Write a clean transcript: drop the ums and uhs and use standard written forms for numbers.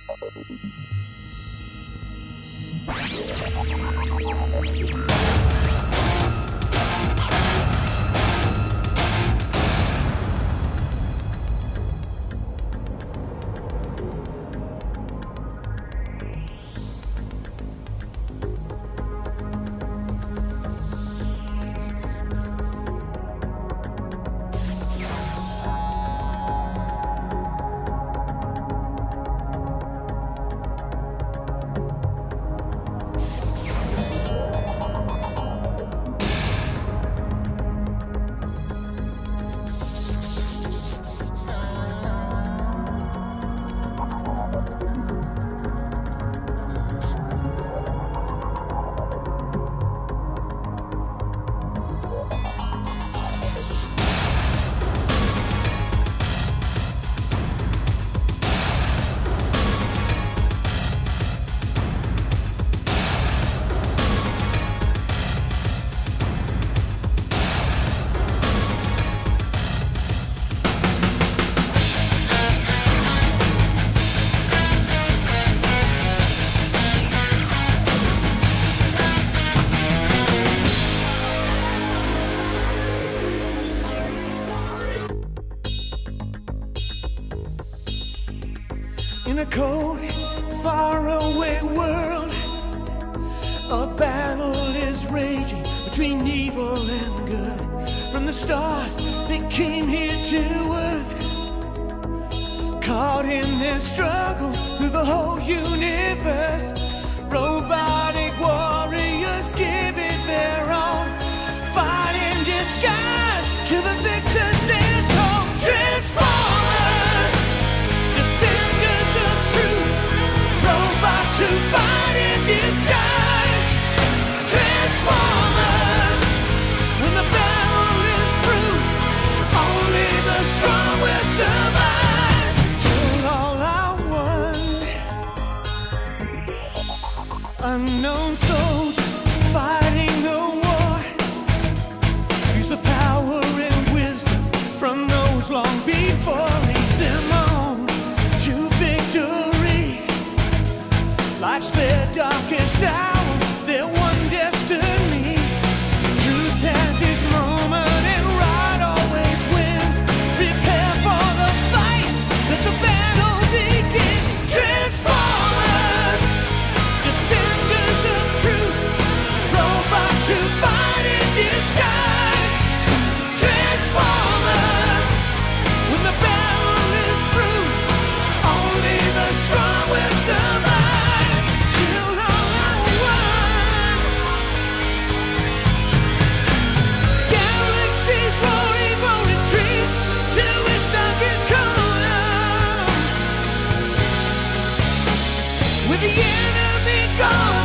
In a cold, faraway world, a battle is raging between evil and good. From the stars that came here to earth, caught in their struggle through the whole universe, robotic warriors give it their own, fight in disguise to the victors their soul. Transformers, defenders of truth, robots who fight in disguise. Transformers, when the battle is through, only the strong will survive. Till all are one. Unknown soldiers fighting the war, use the power and wisdom from those long before, leads them on to victory. Life's their darkest hour, their one destiny. Truth has its moment and right always wins. Prepare for the fight, let the battle begin. Transformers, defenders of truth, robots who fight in disguise. Transformers, when the battle is through, only the strong will survive. Till all are one. Galaxies roaring for retreats till its darkest corner. With the enemy gone,